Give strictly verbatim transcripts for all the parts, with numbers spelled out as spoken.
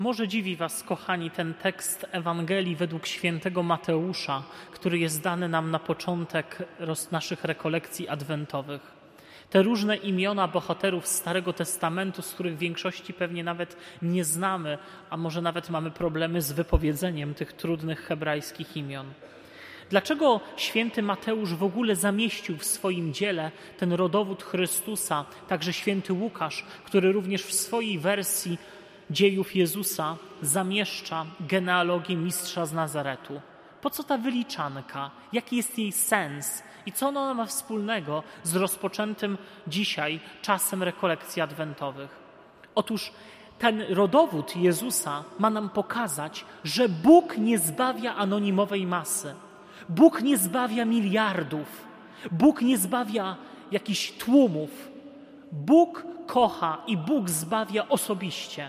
Może dziwi was, kochani, ten tekst Ewangelii według świętego Mateusza, który jest dany nam na początek naszych rekolekcji adwentowych. Te różne imiona bohaterów Starego Testamentu, z których w większości pewnie nawet nie znamy, a może nawet mamy problemy z wypowiedzeniem tych trudnych hebrajskich imion. Dlaczego święty Mateusz w ogóle zamieścił w swoim dziele ten rodowód Chrystusa, także święty Łukasz, który również w swojej wersji dziejów Jezusa zamieszcza genealogię mistrza z Nazaretu? Po co ta wyliczanka? Jaki jest jej sens? I co ona ma wspólnego z rozpoczętym dzisiaj czasem rekolekcji adwentowych? Otóż ten rodowód Jezusa ma nam pokazać, że Bóg nie zbawia anonimowej masy. Bóg nie zbawia miliardów. Bóg nie zbawia jakichś tłumów. Bóg kocha i Bóg zbawia osobiście.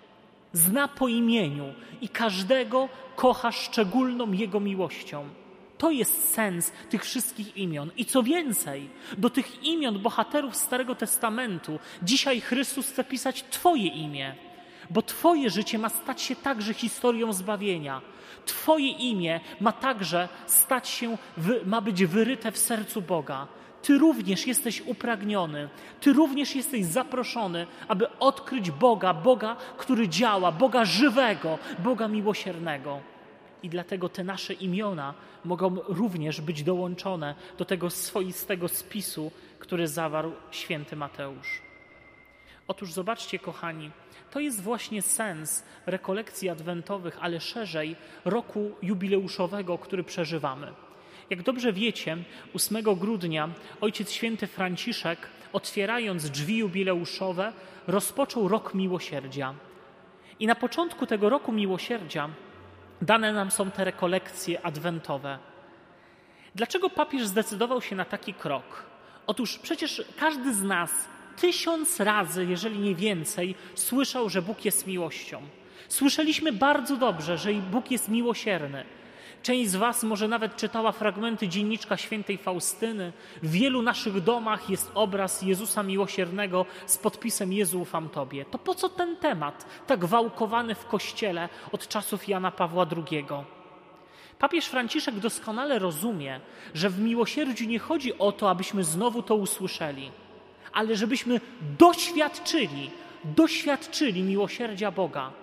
Zna po imieniu i każdego kocha szczególną Jego miłością. To jest sens tych wszystkich imion. I co więcej, do tych imion bohaterów Starego Testamentu dzisiaj Chrystus chce pisać Twoje imię, bo Twoje życie ma stać się także historią zbawienia. Twoje imię ma także stać się, ma być wyryte w sercu Boga. Ty również jesteś upragniony, Ty również jesteś zaproszony, aby odkryć Boga, Boga, który działa, Boga żywego, Boga miłosiernego. I dlatego te nasze imiona mogą również być dołączone do tego swoistego spisu, który zawarł święty Mateusz. Otóż zobaczcie, kochani, to jest właśnie sens rekolekcji adwentowych, ale szerzej roku jubileuszowego, który przeżywamy. Jak dobrze wiecie, ósmego grudnia Ojciec Święty Franciszek, otwierając drzwi jubileuszowe, rozpoczął rok miłosierdzia. I na początku tego roku miłosierdzia dane nam są te rekolekcje adwentowe. Dlaczego papież zdecydował się na taki krok? Otóż przecież każdy z nas tysiąc razy, jeżeli nie więcej, słyszał, że Bóg jest miłością. Słyszeliśmy bardzo dobrze, że Bóg jest miłosierny. Część z was może nawet czytała fragmenty dzienniczka świętej Faustyny. W wielu naszych domach jest obraz Jezusa Miłosiernego z podpisem Jezu, ufam Tobie. To po co ten temat tak wałkowany w Kościele od czasów Jana Pawła drugiego? Papież Franciszek doskonale rozumie, że w miłosierdziu nie chodzi o to, abyśmy znowu to usłyszeli, ale żebyśmy doświadczyli, doświadczyli miłosierdzia Boga.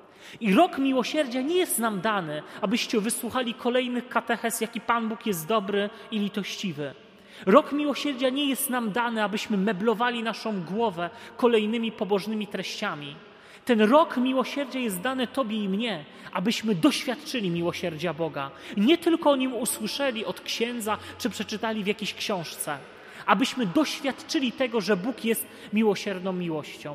I rok miłosierdzia nie jest nam dany, abyście wysłuchali kolejnych katechez, jaki Pan Bóg jest dobry i litościwy. Rok miłosierdzia nie jest nam dany, abyśmy meblowali naszą głowę kolejnymi pobożnymi treściami. Ten rok miłosierdzia jest dany Tobie i mnie, abyśmy doświadczyli miłosierdzia Boga. Nie tylko o nim usłyszeli od księdza, czy przeczytali w jakiejś książce. Abyśmy doświadczyli tego, że Bóg jest miłosierną miłością.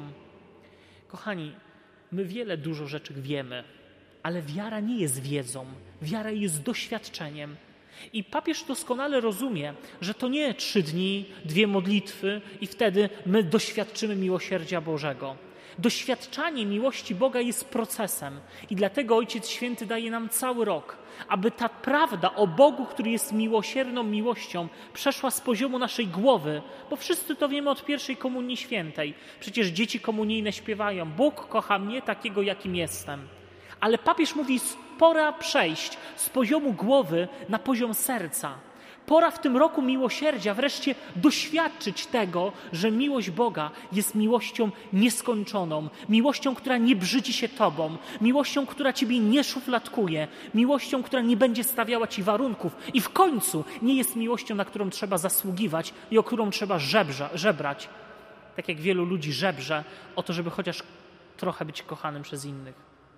Kochani, my wiele, dużo rzeczy wiemy, ale wiara nie jest wiedzą. Wiara jest doświadczeniem. I papież doskonale rozumie, że to nie trzy dni, dwie modlitwy i wtedy my doświadczymy miłosierdzia Bożego. Doświadczanie miłości Boga jest procesem i dlatego Ojciec Święty daje nam cały rok, aby ta prawda o Bogu, który jest miłosierną miłością, przeszła z poziomu naszej głowy, bo wszyscy to wiemy od pierwszej Komunii Świętej. Przecież dzieci komunijne śpiewają: Bóg kocha mnie takiego, jakim jestem. Ale papież mówi, pora przejść z poziomu głowy na poziom serca. Pora w tym roku miłosierdzia wreszcie doświadczyć tego, że miłość Boga jest miłością nieskończoną, miłością, która nie brzydzi się Tobą, miłością, która Ciebie nie szufladkuje, miłością, która nie będzie stawiała Ci warunków i w końcu nie jest miłością, na którą trzeba zasługiwać i o którą trzeba żebrza, żebrać. Tak jak wielu ludzi żebrze o to, żeby chociaż trochę być kochanym przez innych.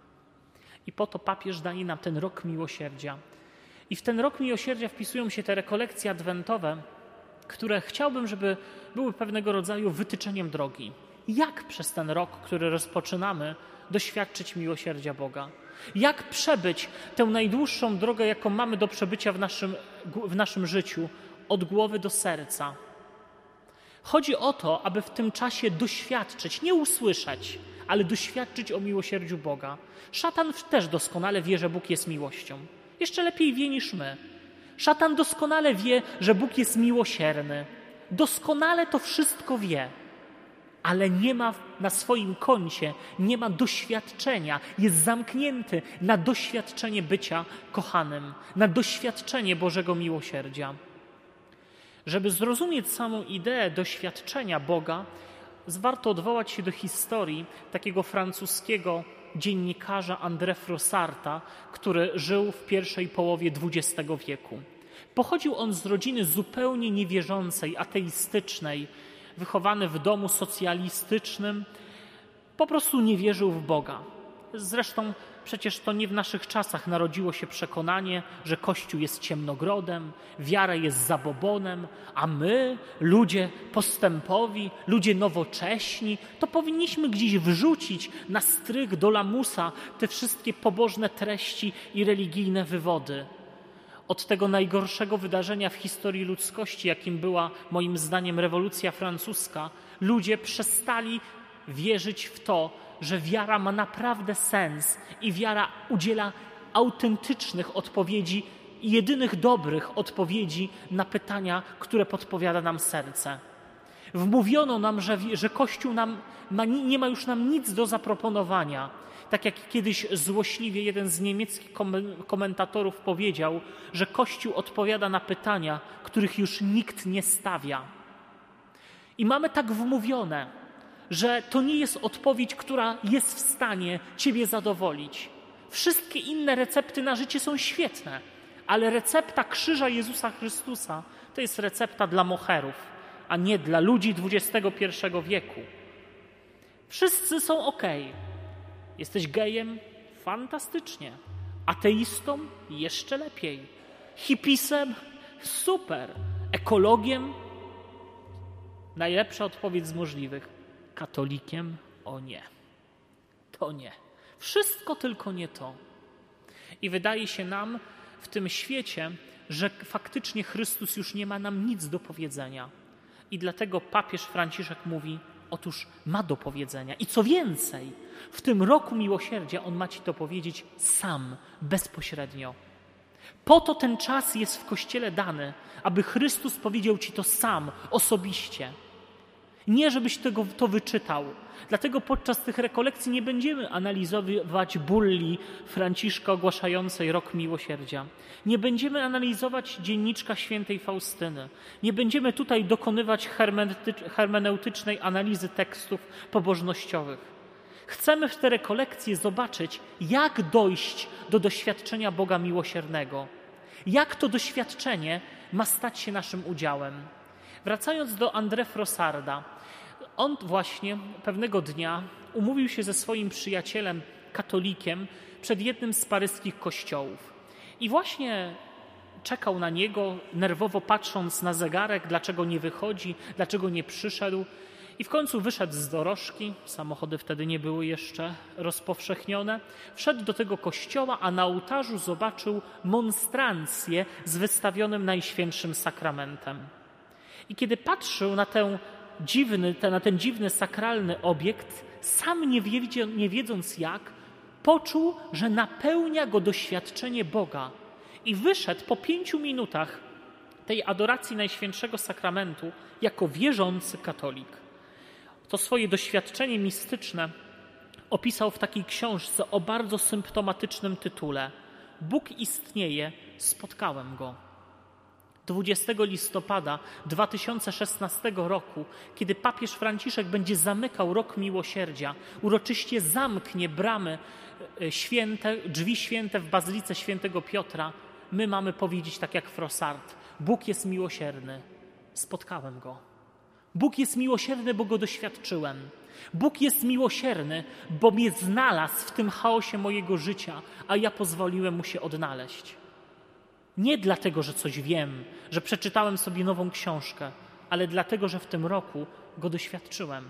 I po to papież daje nam ten rok miłosierdzia. I w ten rok miłosierdzia wpisują się te rekolekcje adwentowe, które chciałbym, żeby były pewnego rodzaju wytyczeniem drogi. Jak przez ten rok, który rozpoczynamy, doświadczyć miłosierdzia Boga? Jak przebyć tę najdłuższą drogę, jaką mamy do przebycia w naszym, w naszym życiu, od głowy do serca? Chodzi o to, aby w tym czasie doświadczyć, nie usłyszeć, ale doświadczyć o miłosierdziu Boga. Szatan też doskonale wie, że Bóg jest miłością. Jeszcze lepiej wie niż my. Szatan doskonale wie, że Bóg jest miłosierny. Doskonale to wszystko wie. ale nie ma na swoim koncie, nie ma doświadczenia, jest zamknięty na doświadczenie bycia kochanym, na doświadczenie Bożego miłosierdzia. Żeby zrozumieć samą ideę doświadczenia Boga, warto odwołać się do historii takiego francuskiego dziennikarza André Froissarta, który żył w pierwszej połowie dwudziestego wieku. Pochodził on z rodziny zupełnie niewierzącej, ateistycznej, wychowany w domu socjalistycznym, po prostu nie wierzył w Boga. Zresztą przecież to nie w naszych czasach narodziło się przekonanie, że Kościół jest ciemnogrodem, wiara jest zabobonem, a my, ludzie postępowi, ludzie nowocześni, to powinniśmy gdzieś wrzucić na strych do lamusa te wszystkie pobożne treści i religijne wywody. Od tego najgorszego wydarzenia w historii ludzkości, jakim była moim zdaniem rewolucja francuska, ludzie przestali wierzyć w to, że wiara ma naprawdę sens i wiara udziela autentycznych odpowiedzi i jedynych dobrych odpowiedzi na pytania, które podpowiada nam serce. Wmówiono nam, że, że Kościół nam ma, nie ma już nam nic do zaproponowania. Tak jak kiedyś złośliwie jeden z niemieckich komentatorów powiedział, że Kościół odpowiada na pytania, których już nikt nie stawia. I mamy tak wmówione, że to nie jest odpowiedź, która jest w stanie Ciebie zadowolić. Wszystkie inne recepty na życie są świetne, ale recepta krzyża Jezusa Chrystusa to jest recepta dla moherów, a nie dla ludzi dwudziestego pierwszego wieku. Wszyscy są okej. Jesteś gejem? Fantastycznie. Ateistą? Jeszcze lepiej. Hipisem? Super. Ekologiem? Najlepsza odpowiedź z możliwych. Katolikiem? O nie. To nie. Wszystko tylko nie to. I wydaje się nam w tym świecie, że faktycznie Chrystus już nie ma nam nic do powiedzenia. I dlatego papież Franciszek mówi, otóż ma do powiedzenia. I co więcej, w tym roku miłosierdzia on ma Ci to powiedzieć sam, bezpośrednio. Po to ten czas jest w Kościele dany, aby Chrystus powiedział Ci to sam, osobiście. Nie, żebyś tego, to wyczytał. Dlatego podczas tych rekolekcji nie będziemy analizować bulli Franciszka ogłaszającej rok miłosierdzia. Nie będziemy analizować dzienniczka świętej Faustyny. Nie będziemy tutaj dokonywać hermeneutycznej analizy tekstów pobożnościowych. Chcemy w te rekolekcje zobaczyć, jak dojść do doświadczenia Boga miłosiernego. Jak to doświadczenie ma stać się naszym udziałem. Wracając do André Froissarda, on właśnie pewnego dnia umówił się ze swoim przyjacielem, katolikiem, przed jednym z paryskich kościołów. I właśnie czekał na niego, nerwowo patrząc na zegarek, dlaczego nie wychodzi, dlaczego nie przyszedł. I w końcu wyszedł z dorożki, samochody wtedy nie były jeszcze rozpowszechnione, wszedł do tego kościoła, a na ołtarzu zobaczył monstrancję z wystawionym Najświętszym Sakramentem. I kiedy patrzył na ten dziwny, na ten dziwny sakralny obiekt, sam nie, wiedzie, nie wiedząc jak, poczuł, że napełnia go doświadczenie Boga. I wyszedł po pięciu minutach tej adoracji Najświętszego Sakramentu jako wierzący katolik. To swoje doświadczenie mistyczne opisał w takiej książce o bardzo symptomatycznym tytule Bóg istnieje, spotkałem Go. dwudziestego listopada dwa tysiące szesnastego roku, kiedy papież Franciszek będzie zamykał rok miłosierdzia, uroczyście zamknie bramy święte, drzwi święte w Bazylice Świętego Piotra, my mamy powiedzieć tak jak Froissart: Bóg jest miłosierny, spotkałem Go. Bóg jest miłosierny, bo Go doświadczyłem. Bóg jest miłosierny, bo mnie znalazł w tym chaosie mojego życia, a ja pozwoliłem Mu się odnaleźć. Nie dlatego, że coś wiem, że przeczytałem sobie nową książkę, ale dlatego, że w tym roku Go doświadczyłem.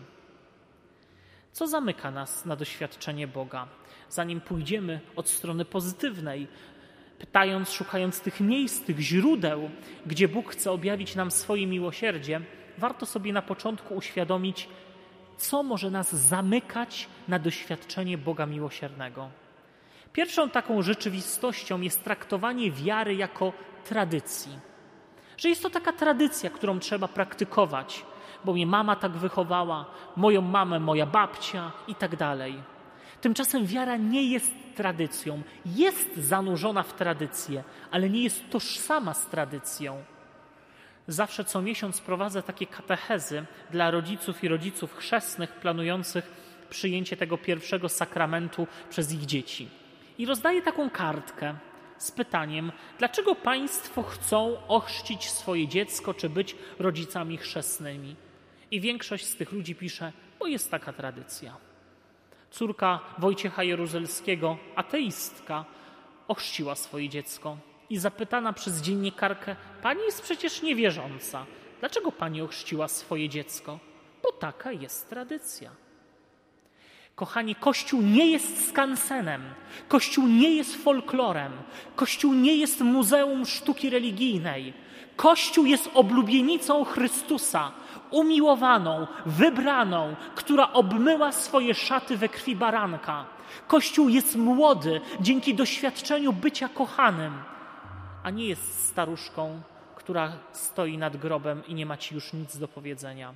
Co zamyka nas na doświadczenie Boga? Zanim pójdziemy od strony pozytywnej, pytając, szukając tych miejsc, tych źródeł, gdzie Bóg chce objawić nam swoje miłosierdzie, warto sobie na początku uświadomić, co może nas zamykać na doświadczenie Boga miłosiernego. Pierwszą taką rzeczywistością jest traktowanie wiary jako tradycji. Że jest to taka tradycja, którą trzeba praktykować. bo mnie mama tak wychowała, moją mamę moja babcia i tak dalej. Tymczasem wiara nie jest tradycją. Jest zanurzona w tradycję, ale nie jest tożsama z tradycją. Zawsze co miesiąc prowadzę takie katechezy dla rodziców i rodziców chrzestnych planujących przyjęcie tego pierwszego sakramentu przez ich dzieci. I rozdaję taką kartkę z pytaniem, dlaczego państwo chcą ochrzcić swoje dziecko czy być rodzicami chrzestnymi? I większość z tych ludzi pisze, bo jest taka tradycja. Córka Wojciecha Jaruzelskiego, ateistka, ochrzciła swoje dziecko i zapytana przez dziennikarkę, pani jest przecież niewierząca, dlaczego pani ochrzciła swoje dziecko? Bo taka jest tradycja. Kochani, Kościół nie jest skansenem, Kościół nie jest folklorem, Kościół nie jest muzeum sztuki religijnej. Kościół jest oblubienicą Chrystusa, umiłowaną, wybraną, która obmyła swoje szaty we krwi baranka. Kościół jest młody dzięki doświadczeniu bycia kochanym, a nie jest staruszką, która stoi nad grobem i nie ma ci już nic do powiedzenia.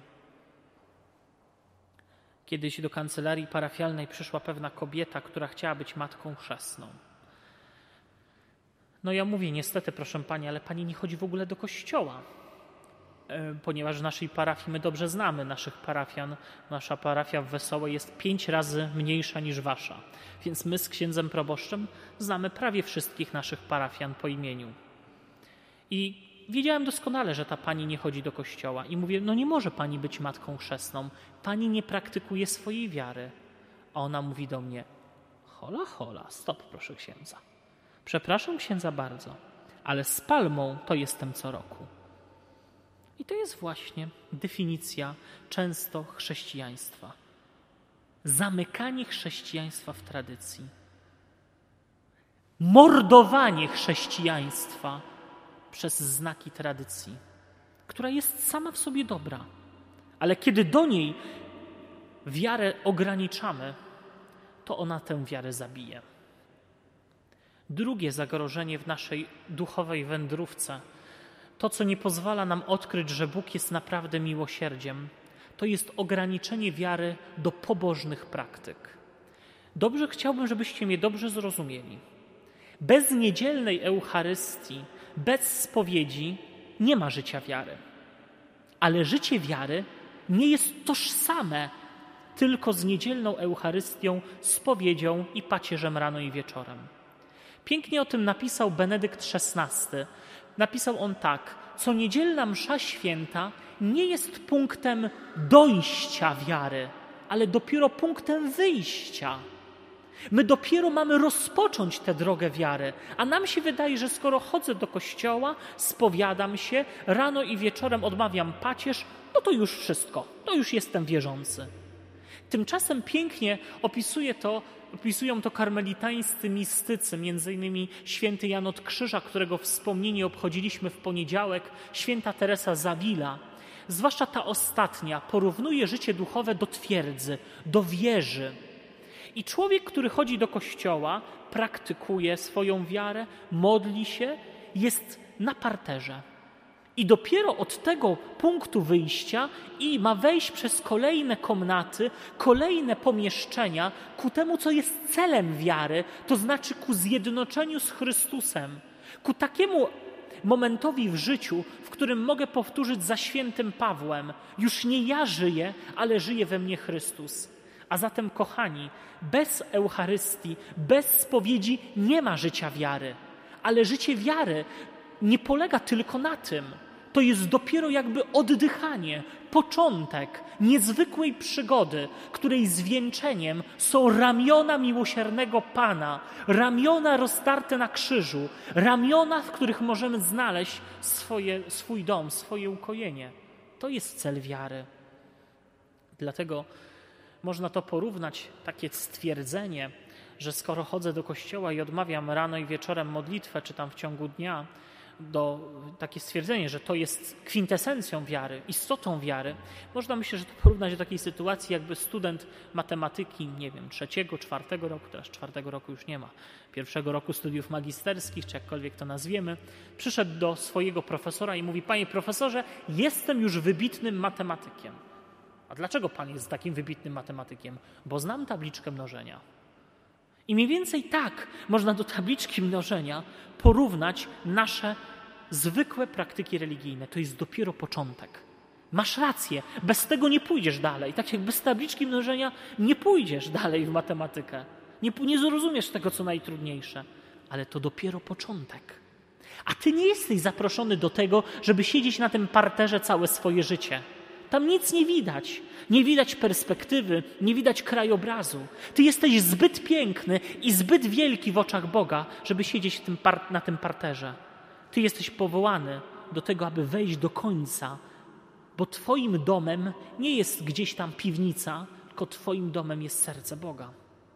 Kiedyś do kancelarii parafialnej przyszła pewna kobieta, która chciała być matką chrzestną. No ja mówię, niestety, proszę pani, ale pani nie chodzi w ogóle do kościoła, ponieważ w naszej parafii my dobrze znamy naszych parafian. Nasza parafia w Wesołej jest pięć razy mniejsza niż wasza, więc my z księdzem proboszczem znamy prawie wszystkich naszych parafian po imieniu. I wiedziałem doskonale, że ta pani nie chodzi do kościoła i mówię, no nie może pani być matką chrzestną, pani nie praktykuje swojej wiary. A ona mówi do mnie, hola, hola, stop proszę księdza. Przepraszam księdza bardzo, ale z palmą to jestem co roku. I to jest właśnie definicja często chrześcijaństwa. Zamykanie chrześcijaństwa w tradycji. Mordowanie chrześcijaństwa przez znaki tradycji, która jest sama w sobie dobra. Ale kiedy do niej wiarę ograniczamy, to ona tę wiarę zabije. Drugie zagrożenie w naszej duchowej wędrówce, to co nie pozwala nam odkryć, że Bóg jest naprawdę miłosierdziem, to jest ograniczenie wiary do pobożnych praktyk. Dobrze chciałbym, żebyście mnie dobrze zrozumieli. Bez niedzielnej Eucharystii, bez spowiedzi nie ma życia wiary. Ale życie wiary nie jest tożsame tylko z niedzielną Eucharystią, spowiedzią i pacierzem rano i wieczorem. Pięknie o tym napisał Benedykt szesnasty. Napisał on tak, co niedzielna msza święta nie jest punktem dojścia wiary, ale dopiero punktem wyjścia. My dopiero mamy rozpocząć tę drogę wiary, a nam się wydaje, że skoro chodzę do kościoła, spowiadam się, rano i wieczorem odmawiam pacierz, no to już wszystko, to już jestem wierzący. Tymczasem pięknie opisuje to, opisują to karmelitańscy mistycy, między innymi święty Jan od Krzyża, którego wspomnienie obchodziliśmy w poniedziałek, święta Teresa z Avila. Zwłaszcza ta ostatnia porównuje życie duchowe do twierdzy, do wieży. I człowiek, który chodzi do kościoła, praktykuje swoją wiarę, modli się, jest na parterze. I dopiero od tego punktu wyjścia i ma wejść przez kolejne komnaty, kolejne pomieszczenia ku temu, co jest celem wiary, to znaczy ku zjednoczeniu z Chrystusem, ku takiemu momentowi w życiu, w którym mogę powtórzyć za świętym Pawłem, już nie ja żyję, ale żyje we mnie Chrystus. A zatem, kochani, bez Eucharystii, bez spowiedzi nie ma życia wiary. Ale życie wiary nie polega tylko na tym. To jest dopiero jakby oddychanie, początek niezwykłej przygody, której zwieńczeniem są ramiona miłosiernego Pana, ramiona roztarte na krzyżu, ramiona, w których możemy znaleźć swoje, swój dom, swoje ukojenie. To jest cel wiary. Dlatego można to porównać, takie stwierdzenie, że skoro chodzę do kościoła i odmawiam rano i wieczorem modlitwę, czy tam w ciągu dnia, do takie stwierdzenie, że to jest kwintesencją wiary, istotą wiary, można myślę, że to porównać do takiej sytuacji, jakby student matematyki, nie wiem, trzeciego, czwartego roku, teraz czwartego roku już nie ma, pierwszego roku studiów magisterskich, czy jakkolwiek to nazwiemy, przyszedł do swojego profesora i mówi: panie profesorze, jestem już wybitnym matematykiem. A dlaczego pan jest takim wybitnym matematykiem? Bo znam tabliczkę mnożenia. I mniej więcej tak można do tabliczki mnożenia porównać nasze zwykłe praktyki religijne. To jest dopiero początek. Masz rację, bez tego nie pójdziesz dalej. Tak jak bez tabliczki mnożenia nie pójdziesz dalej w matematykę. Nie, nie zrozumiesz tego, co najtrudniejsze. Ale to dopiero początek. A ty nie jesteś zaproszony do tego, żeby siedzieć na tym parterze całe swoje życie. Tam nic nie widać. Nie widać perspektywy, nie widać krajobrazu. Ty jesteś zbyt piękny i zbyt wielki w oczach Boga, żeby siedzieć tym par- na tym parterze. Ty jesteś powołany do tego, aby wejść do końca, bo twoim domem nie jest gdzieś tam piwnica, tylko twoim domem jest serce Boga.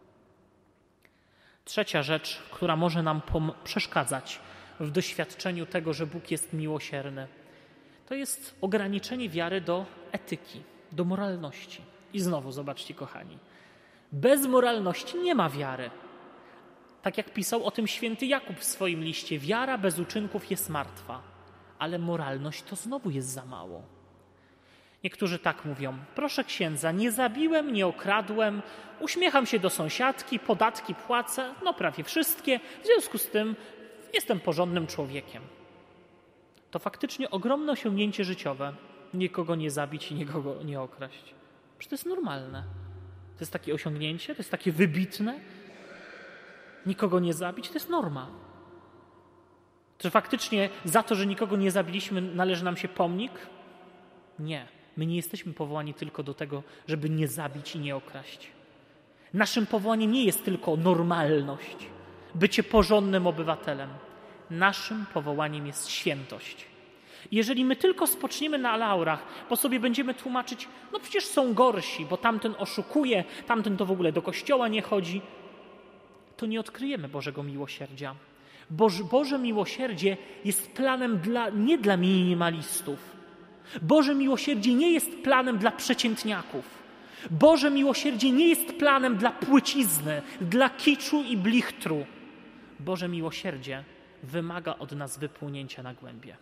Trzecia rzecz, która może nam pom- przeszkadzać w doświadczeniu tego, że Bóg jest miłosierny, to jest ograniczenie wiary do etyki, do moralności. I znowu, zobaczcie, kochani, bez moralności nie ma wiary. Tak jak pisał o tym święty Jakub w swoim liście, wiara bez uczynków jest martwa, ale moralność to znowu jest za mało. Niektórzy tak mówią: proszę księdza, nie zabiłem, nie okradłem, uśmiecham się do sąsiadki, podatki płacę, no prawie wszystkie, w związku z tym jestem porządnym człowiekiem. To faktycznie ogromne osiągnięcie życiowe. Nikogo nie zabić i nikogo nie okraść. Przecież to jest normalne. To jest takie osiągnięcie, to jest takie wybitne. Nikogo nie zabić, to jest norma. Czy faktycznie za to, że nikogo nie zabiliśmy, należy nam się pomnik? Nie. My nie jesteśmy powołani tylko do tego, żeby nie zabić i nie okraść. Naszym powołaniem nie jest tylko normalność, bycie porządnym obywatelem. Naszym powołaniem jest świętość. Jeżeli my tylko spoczniemy na laurach, bo sobie będziemy tłumaczyć, no przecież są gorsi, bo tamten oszukuje, tamten to w ogóle do kościoła nie chodzi, to nie odkryjemy Bożego miłosierdzia. Boże, Boże miłosierdzie jest planem dla, nie dla minimalistów. Boże miłosierdzie nie jest planem dla przeciętniaków. Boże miłosierdzie nie jest planem dla płycizny, dla kiczu i blichtru. Boże miłosierdzie wymaga od nas wypłynięcia na głębie.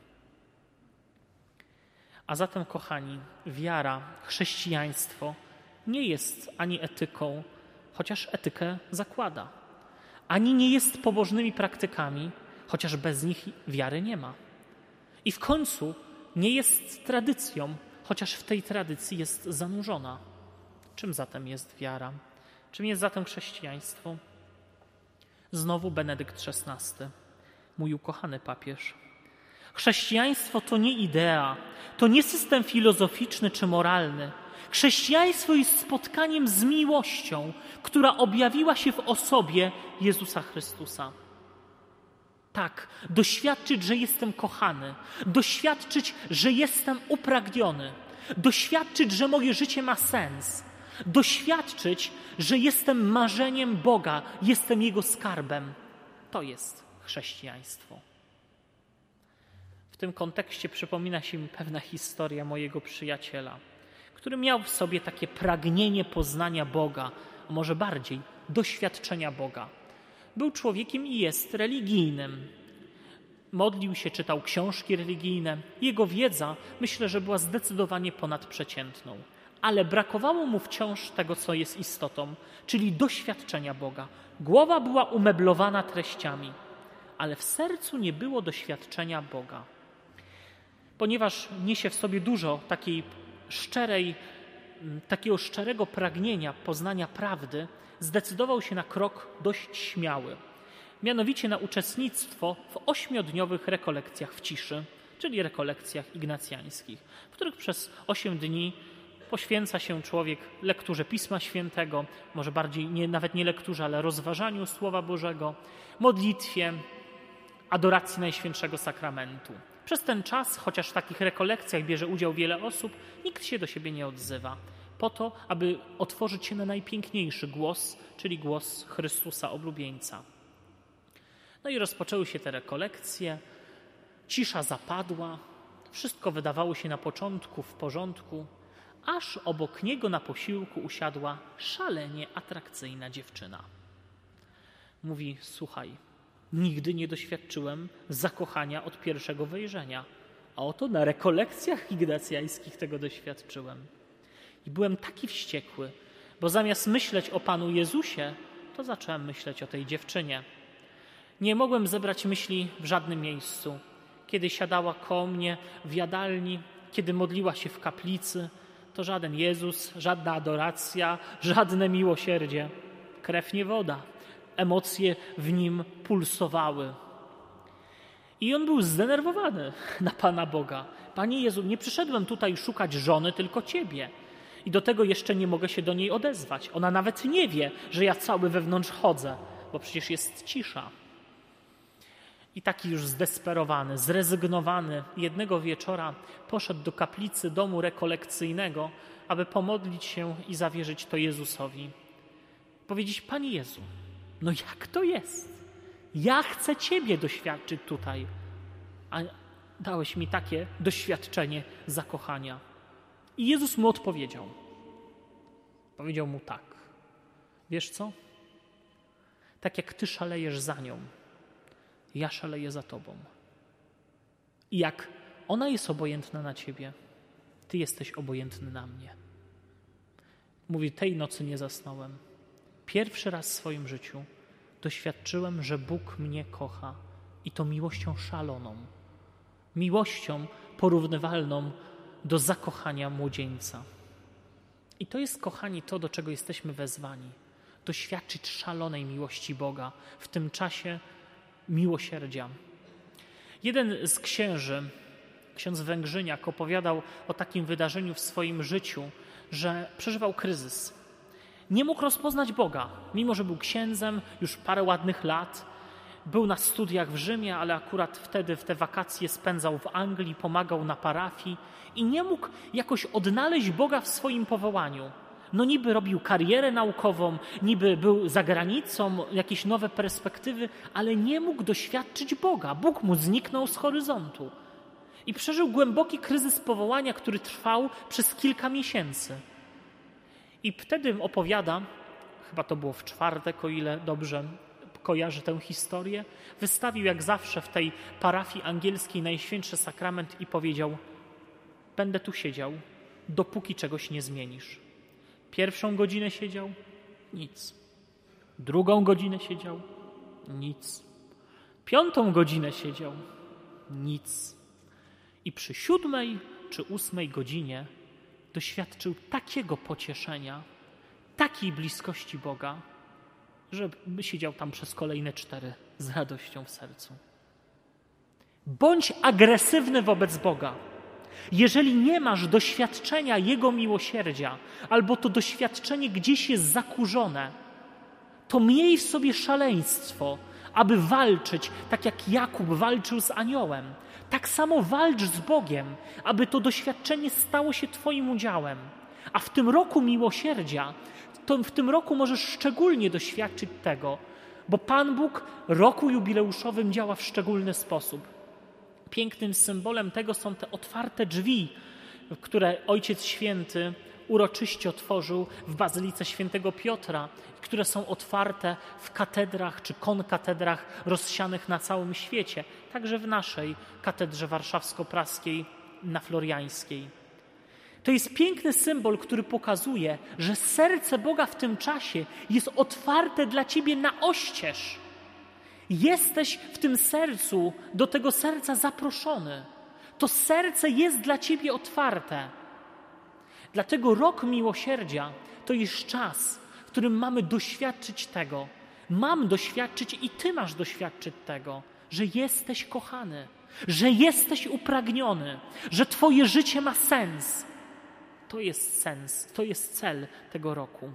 A zatem, kochani, wiara, chrześcijaństwo nie jest ani etyką, chociaż etykę zakłada, ani nie jest pobożnymi praktykami, chociaż bez nich wiary nie ma. I w końcu nie jest tradycją, chociaż w tej tradycji jest zanurzona. Czym zatem jest wiara? Czym jest zatem chrześcijaństwo? Znowu Benedykt szesnasty, mój ukochany papież. Chrześcijaństwo to nie idea, to nie system filozoficzny czy moralny. Chrześcijaństwo jest spotkaniem z miłością, która objawiła się w osobie Jezusa Chrystusa. Tak, doświadczyć, że jestem kochany, doświadczyć, że jestem upragniony, doświadczyć, że moje życie ma sens, doświadczyć, że jestem marzeniem Boga, jestem Jego skarbem. To jest chrześcijaństwo. W tym kontekście przypomina się mi pewna historia mojego przyjaciela, który miał w sobie takie pragnienie poznania Boga, a może bardziej doświadczenia Boga. Był człowiekiem i jest religijnym. Modlił się, czytał książki religijne. Jego wiedza, myślę, że była zdecydowanie ponadprzeciętną. Ale brakowało mu wciąż tego, co jest istotą, czyli doświadczenia Boga. Głowa była umeblowana treściami, ale w sercu nie było doświadczenia Boga. Ponieważ niesie w sobie dużo takiej szczerej, takiego szczerego pragnienia poznania prawdy, zdecydował się na krok dość śmiały. Mianowicie na uczestnictwo w ośmiodniowych rekolekcjach w ciszy, czyli rekolekcjach ignacjańskich, w których przez osiem dni poświęca się człowiek lekturze Pisma Świętego, może bardziej nie, nawet nie lekturze, ale rozważaniu Słowa Bożego, modlitwie, adoracji Najświętszego Sakramentu. Przez ten czas, chociaż w takich rekolekcjach bierze udział wiele osób, nikt się do siebie nie odzywa. Po to, aby otworzyć się na najpiękniejszy głos, czyli głos Chrystusa oblubieńca. No i rozpoczęły się te rekolekcje. Cisza zapadła, wszystko wydawało się na początku w porządku, aż obok niego na posiłku usiadła szalenie atrakcyjna dziewczyna. Mówi: słuchaj, nigdy nie doświadczyłem zakochania od pierwszego wejrzenia, a oto na rekolekcjach ignacjańskich tego doświadczyłem. I byłem taki wściekły, bo zamiast myśleć o Panu Jezusie, to zacząłem myśleć o tej dziewczynie. Nie mogłem zebrać myśli w żadnym miejscu. Kiedy siadała koło mnie w jadalni, kiedy modliła się w kaplicy, to żaden Jezus, żadna adoracja, żadne miłosierdzie. Krew nie woda. Emocje w nim pulsowały. I on był zdenerwowany na Pana Boga. Panie Jezu, nie przyszedłem tutaj szukać żony, tylko Ciebie. I do tego jeszcze nie mogę się do niej odezwać. Ona nawet nie wie, że ja cały wewnątrz chodzę, bo przecież jest cisza. I taki już zdesperowany, zrezygnowany, jednego wieczora poszedł do kaplicy domu rekolekcyjnego, aby pomodlić się i zawierzyć to Jezusowi. Powiedzieć: Panie Jezu, no jak to jest? Ja chcę Ciebie doświadczyć tutaj, a dałeś mi takie doświadczenie zakochania. I Jezus mu odpowiedział. Powiedział mu tak: wiesz co? Tak jak Ty szalejesz za nią, ja szaleję za Tobą. I jak ona jest obojętna na Ciebie, Ty jesteś obojętny na mnie. Mówi: tej nocy nie zasnąłem. Pierwszy raz w swoim życiu doświadczyłem, że Bóg mnie kocha i to miłością szaloną. Miłością porównywalną do zakochania młodzieńca. I to jest, kochani, to, do czego jesteśmy wezwani. Doświadczyć szalonej miłości Boga w tym czasie miłosierdzia. Jeden z księży, ksiądz Węgrzyniak, opowiadał o takim wydarzeniu w swoim życiu, że przeżywał kryzys. Nie mógł rozpoznać Boga, mimo że był księdzem już parę ładnych lat. Był na studiach w Rzymie, ale akurat wtedy w te wakacje spędzał w Anglii, pomagał na parafii i nie mógł jakoś odnaleźć Boga w swoim powołaniu. No niby robił karierę naukową, niby był za granicą, jakieś nowe perspektywy, ale nie mógł doświadczyć Boga. Bóg mu zniknął z horyzontu. I przeżył głęboki kryzys powołania, który trwał przez kilka miesięcy. I wtedy opowiada, chyba to było w czwartek, o ile dobrze kojarzę tę historię, wystawił jak zawsze w tej parafii angielskiej Najświętszy Sakrament i powiedział: będę tu siedział, dopóki czegoś nie zmienisz. Pierwszą godzinę siedział, nic. Drugą godzinę siedział, nic. Piątą godzinę siedział, nic. I przy siódmej czy ósmej godzinie doświadczył takiego pocieszenia, takiej bliskości Boga, że siedział tam przez kolejne cztery z radością w sercu. Bądź agresywny wobec Boga. Jeżeli nie masz doświadczenia Jego miłosierdzia, albo to doświadczenie gdzieś jest zakurzone, to miej w sobie szaleństwo, aby walczyć, tak jak Jakub walczył z aniołem. Tak samo walcz z Bogiem, aby to doświadczenie stało się Twoim udziałem. A w tym roku miłosierdzia, to w tym roku możesz szczególnie doświadczyć tego, bo Pan Bóg roku jubileuszowym działa w szczególny sposób. Pięknym symbolem tego są te otwarte drzwi, które Ojciec Święty uroczyście otworzył w Bazylice Świętego Piotra, które są otwarte w katedrach czy konkatedrach rozsianych na całym świecie, także w naszej katedrze warszawsko-praskiej na Floriańskiej. To jest piękny symbol, który pokazuje, że serce Boga w tym czasie jest otwarte dla Ciebie na oścież. Jesteś w tym sercu, do tego serca zaproszony. To serce jest dla Ciebie otwarte. Dlatego rok miłosierdzia to jest czas, w którym mamy doświadczyć tego. Mam doświadczyć i Ty masz doświadczyć tego, że jesteś kochany, że jesteś upragniony, że Twoje życie ma sens. To jest sens, to jest cel tego roku.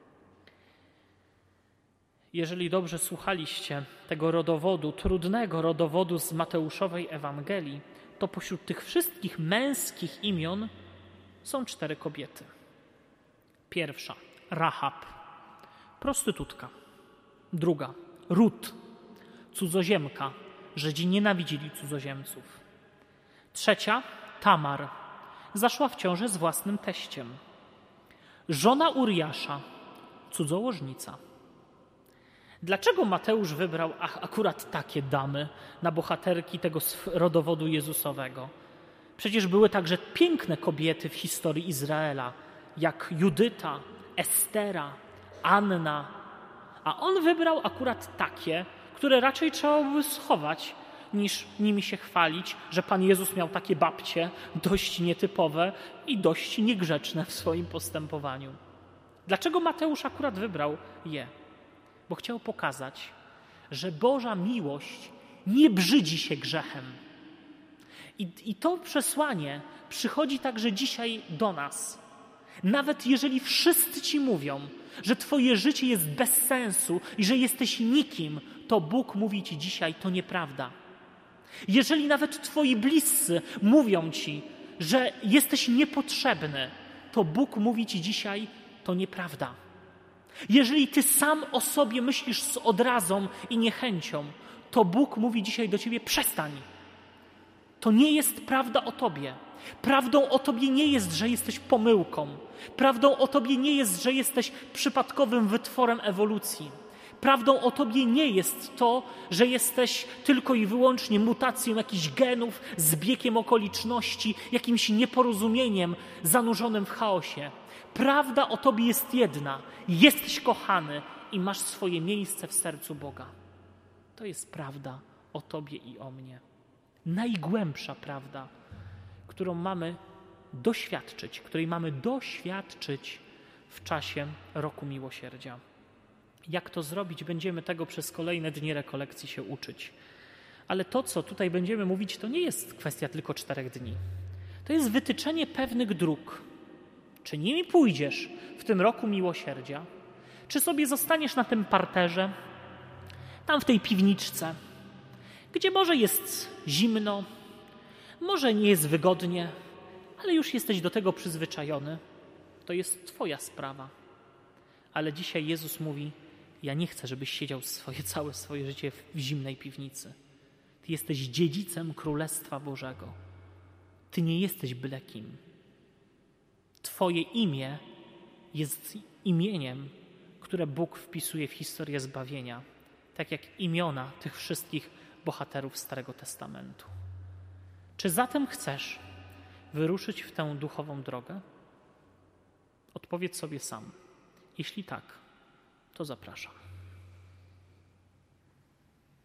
Jeżeli dobrze słuchaliście tego rodowodu, trudnego rodowodu z Mateuszowej Ewangelii, to pośród tych wszystkich męskich imion są cztery kobiety. Pierwsza, Rahab, prostytutka. Druga, Rut, cudzoziemka. Żydzi nienawidzili cudzoziemców. Trzecia, Tamar, zaszła w ciążę z własnym teściem. Żona Uriasza, cudzołożnica. Dlaczego Mateusz wybrał akurat takie damy na bohaterki tego rodowodu Jezusowego? Przecież były także piękne kobiety w historii Izraela, jak Judyta, Estera, Anna. A on wybrał akurat takie, które raczej trzeba byłoby schować, niż nimi się chwalić, że Pan Jezus miał takie babcie dość nietypowe i dość niegrzeczne w swoim postępowaniu. Dlaczego Mateusz akurat wybrał je? Bo chciał pokazać, że Boża miłość nie brzydzi się grzechem. I, I to przesłanie przychodzi także dzisiaj do nas. Nawet jeżeli wszyscy ci mówią, że twoje życie jest bez sensu i że jesteś nikim, to Bóg mówi ci dzisiaj, to nieprawda. Jeżeli nawet twoi bliscy mówią ci, że jesteś niepotrzebny, to Bóg mówi ci dzisiaj, to nieprawda. Jeżeli ty sam o sobie myślisz z odrazą i niechęcią, to Bóg mówi dzisiaj do ciebie, przestań. To nie jest prawda o tobie. Prawdą o tobie nie jest, że jesteś pomyłką. Prawdą o tobie nie jest, że jesteś przypadkowym wytworem ewolucji. Prawdą o tobie nie jest to, że jesteś tylko i wyłącznie mutacją jakichś genów, zbiegiem okoliczności, jakimś nieporozumieniem zanurzonym w chaosie. Prawda o tobie jest jedna. Jesteś kochany i masz swoje miejsce w sercu Boga. To jest prawda o tobie i o mnie. Najgłębsza prawda, którą mamy doświadczyć, której mamy doświadczyć w czasie Roku Miłosierdzia. Jak to zrobić? Będziemy tego przez kolejne dni rekolekcji się uczyć. Ale to, co tutaj będziemy mówić, to nie jest kwestia tylko czterech dni. To jest wytyczenie pewnych dróg. Czy nimi pójdziesz w tym Roku Miłosierdzia? Czy sobie zostaniesz na tym parterze, tam w tej piwniczce, gdzie może jest zimno, może nie jest wygodnie, ale już jesteś do tego przyzwyczajony. To jest twoja sprawa. Ale dzisiaj Jezus mówi, ja nie chcę, żebyś siedział swoje, całe swoje życie w zimnej piwnicy. Ty jesteś dziedzicem Królestwa Bożego. Ty nie jesteś byle kim. Twoje imię jest imieniem, które Bóg wpisuje w historię zbawienia, tak jak imiona tych wszystkich bohaterów Starego Testamentu. Czy zatem chcesz wyruszyć w tę duchową drogę? Odpowiedz sobie sam. Jeśli tak, to zapraszam.